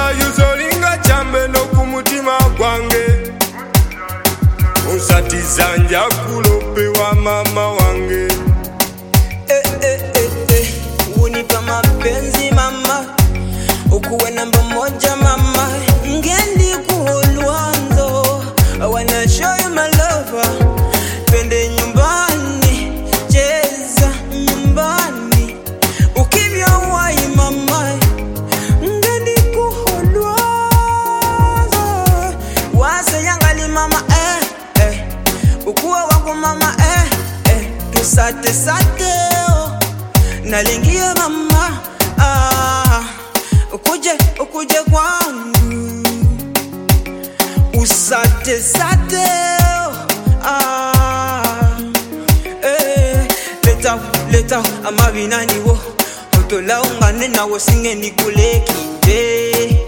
Onjuza yuzolinga chambe no kumutima gwange. Onsatiza nja kulope wa mama wange. Unipa mapenzi mama, ukuwe namba moja mama. Ngendi kuolwanzo, I wanna show you my love. Twende nyumbani, cheza nyumbani, ukimya wai mama. Ngendi kuolwanzo, wase yangali mama ukuwe wangu mama tusate sate nalingia mama ukuje kwangu usate sate leta amabinani wo otola ungane nawo singe nikule kinde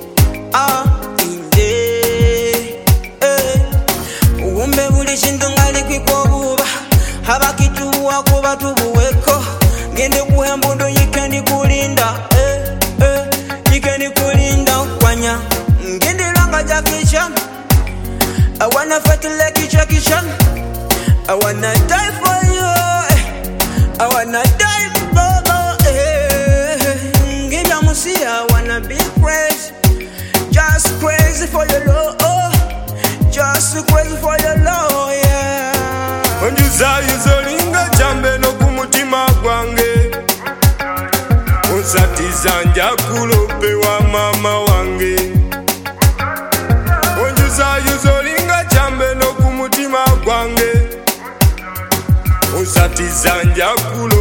uwumbe buli chintu ngali kwikobuba habakituwa kuba tubuweko ngende kuhembundo yikeni kulinda yikeni kulinda kwanya ngende langa jakishan I wanna fight like Jackie Chan. I wanna die for you. I wanna die for you. Give ya musia, I wanna be crazy. Just crazy for your love. Just crazy for your love, yeah. Onjuza yuzolinga chambe no kumutima gwange. Onsatiza nja kulope wa mama wange. Onjuza yuzolinga chambe no kumutima gwange. Onsatiza nja kulope